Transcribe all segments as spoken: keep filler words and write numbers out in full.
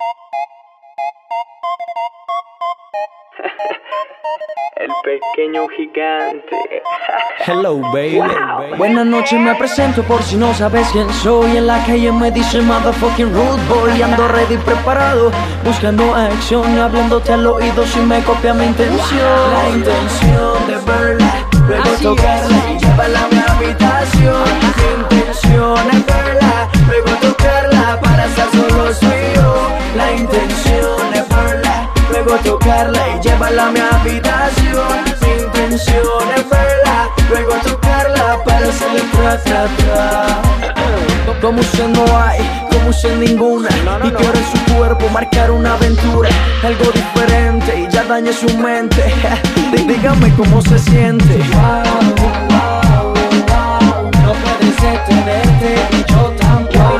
El pequeño gigante. Hello, baby. Wow. Buenas noches, me presento por si no sabes quién soy. En la calle me dicen motherfucking rude boy. Ando ready, preparado, buscando acción, hablándote al oído si me copia mi intención. La intención de verla, luego Así tocarla es. y llevarla a mi habitación. Mi intención es verla, luego tocarla para estar solo tú y yo. La intención es verla, luego tocarla y llevarla a mi habitación. Mi intención es verla, luego tocarla para hacerle tra tra tra. Como usted no hay, como usted ninguna. No, no, Y no. quiero en su cuerpo marcar una aventura, algo diferente y ya dañe su mente. Dí- Dígame cómo se siente. Wow, wow, wow. No puedes detenerte y yo tampoco.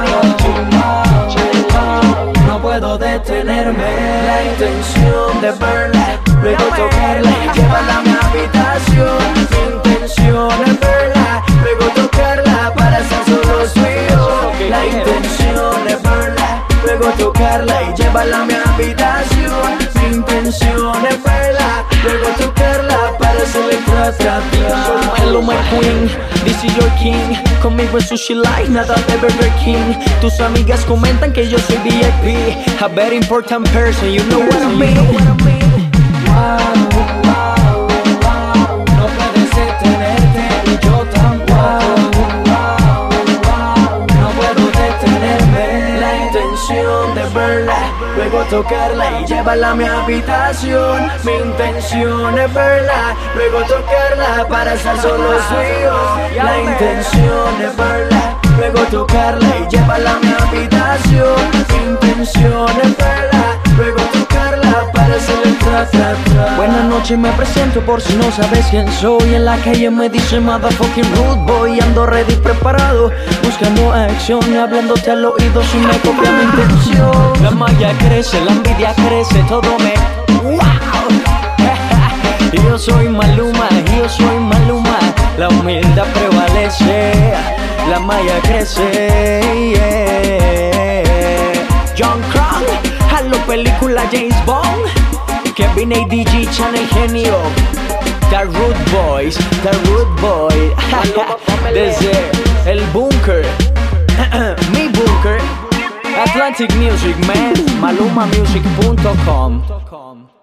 No puedo detenerme. La intención de verla, luego tocarla y llevarla a mi habitación. Mi intención es verla, luego tocarla para estar solos tú y yo. La intención es verla, luego tocarla y llevarla a mi habitación. Mi intención es verla, luego tocarla para hacerle tra tra tra. Hello my queen, this is your king. Conmigo es sushi light, nada de Burger King. Tus amigas comentan que yo soy V I P, a very important person, you know what I mean. Wow, wow, wow. No puedes detenerte y yo tampoco. Wow, wow. No puedo detenerme. La intención de verla, luego tocarla y llevarla a mi habitación. Mi intención es verla, luego tocarla para estar solo tú y yo. La intención es verla, luego tocarla y llevarla a mi habitación. Mi intención es verla, luego tocarla para hacerle tra tra tra. Buenas noches, me presento por si no sabes quién soy. En la calle me dicen motherfucking rude boy. Ando ready, preparado, buscando acción, hablándote al oído si me copia mi intención. La malla crece, la envidia crece, todo me... ¡Wow! Yo soy Maluma, yo soy Maluma. La humildad prevalece, la malla crece, yeah. John Crown, halo película James Bond. Kevin A D G, Channel Genio. The Rude Boys, The Rude Boy. Desde el búnker, mi búnker. Atlantic Music, man. maluma music punto com.